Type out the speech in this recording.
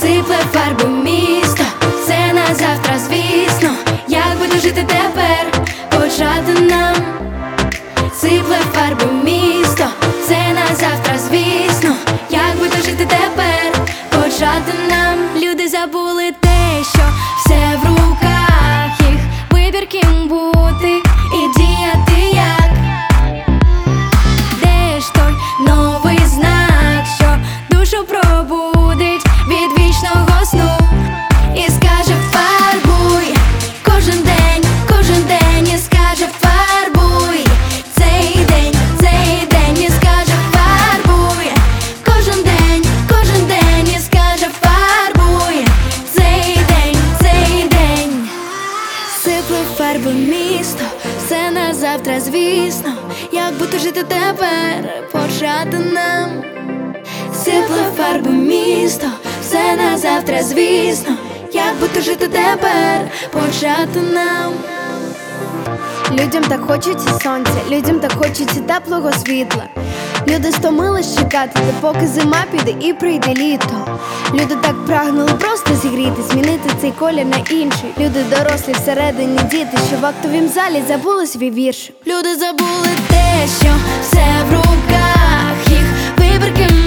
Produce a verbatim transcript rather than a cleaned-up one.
Сипле фарби місто, все на завтра, звісно. Як буде жити тепер, почати нам. Сипле фарби місто, все на завтра, звісно. Як буде жити тепер, почати нам. Люди забули те, що все в руках їх. Вибір, ким бути і діяти як. Де ж той новий знак, що душу пробудить від вічного сну і скаже фарбуй кожен день, кожен день і скаже фарбуй цей день, цей день і скаже фарбуй кожен день, кожен день і скаже фарбуй цей день, цей день. Сипле фарби місто, все на завтра, звісно. Як бути жити тепер, почати нам. Сипле фарби місто, все на завтра, звісно. Як бути жити тепер, почати нам. Людям так хочеться сонця, людям так хочеться теплого світла. Люди стомились чекати, допоки зима піде і прийде літо. Люди так прагнули просто зігріти, змінити цей колір на інший. Люди дорослі всередині діти, що в актовім залі забули свій вірш. Люди забули те, що все в руках їх. Вибір, ким